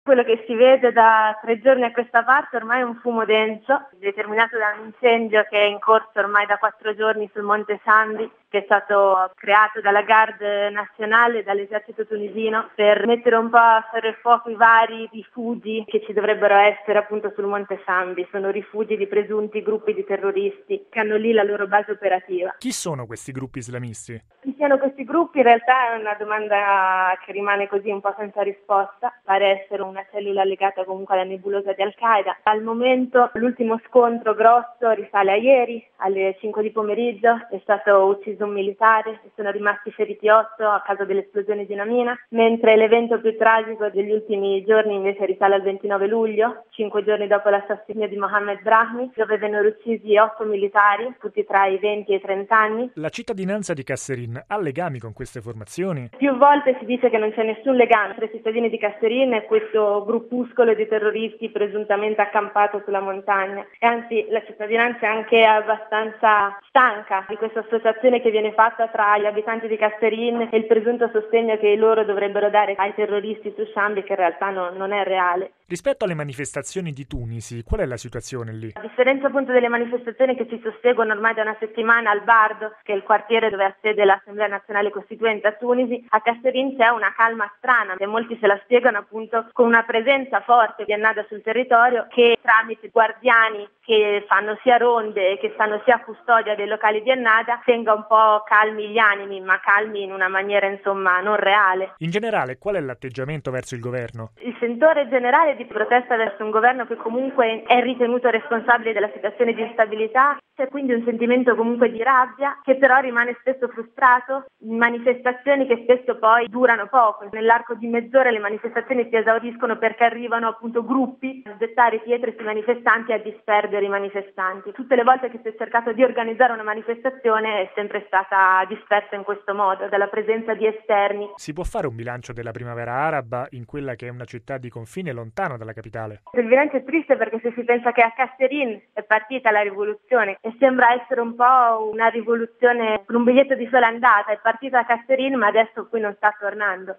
Quello che si vede da 3 giorni a questa parte ormai è un fumo denso, determinato da un incendio che è in corso ormai da 4 giorni sul Monte Sandi, che è stato creato dalla Guardia Nazionale e dall'esercito tunisino per mettere un po' a ferro i vari rifugi che ci dovrebbero essere appunto sul Monte Sandi. Sono rifugi di presunti gruppi di terroristi che hanno lì la loro base operativa. Chi sono questi gruppi islamisti? Chi siano questi gruppi in realtà è una domanda che rimane così un po' senza risposta. Pare essere una cellula legata comunque alla nebulosa di Al-Qaeda. Al momento l'ultimo scontro grosso risale a ieri, alle 5 di pomeriggio. È stato ucciso un militare e sono rimasti feriti 8 a causa dell'esplosione di una mina, mentre l'evento più tragico degli ultimi giorni invece risale al 29 luglio, 5 giorni dopo l'assassinio di Mohammed Brahmi, dove vennero uccisi 8 militari, tutti tra i 20 e i 30 anni. La cittadinanza di Kasserine ha legami con queste formazioni? Più volte si dice che non c'è nessun legame tra i cittadini di Kasserine e questo gruppuscolo di terroristi presuntamente accampato sulla montagna. E anzi, la cittadinanza è anche abbastanza stanca di questa associazione che viene fatta tra gli abitanti di Kasserine e il presunto sostegno che loro dovrebbero dare ai terroristi su Shambi, che in realtà non è reale. Rispetto alle manifestazioni di Tunisi, qual è la situazione lì? A differenza appunto delle manifestazioni che ci susseguono ormai da una settimana al Bardo, che è il quartiere dove ha sede l'Assemblea Nazionale Costituente a Tunisi, a Kasserine c'è una calma strana e molti se la spiegano appunto con una presenza forte di Ennahda sul territorio che tramite guardiani che fanno sia ronde e che stanno sia a custodia dei locali di Ennahda tenga un po' calmi gli animi, ma calmi in una maniera insomma non reale. In generale, qual è l'atteggiamento verso il governo? Il sentore generale di protesta verso un governo che comunque è ritenuto responsabile della situazione di instabilità, c'è quindi un sentimento comunque di rabbia che però rimane spesso frustrato in manifestazioni che spesso poi durano poco. Nell'arco di mezz'ora le manifestazioni si esauriscono perché arrivano appunto gruppi a gettare pietre sui manifestanti e a disperdere i manifestanti. Tutte le volte che si è cercato di organizzare una manifestazione è sempre stata dispersa in questo modo, dalla presenza di esterni. Si può fare un bilancio della primavera araba in quella che è una città di confine lontano dalla capitale? Il bilancio è triste perché se si pensa che a Kasserine è partita la rivoluzione e sembra essere un po' una rivoluzione con un biglietto di sola andata, è partita a Kasserine ma adesso qui non sta tornando.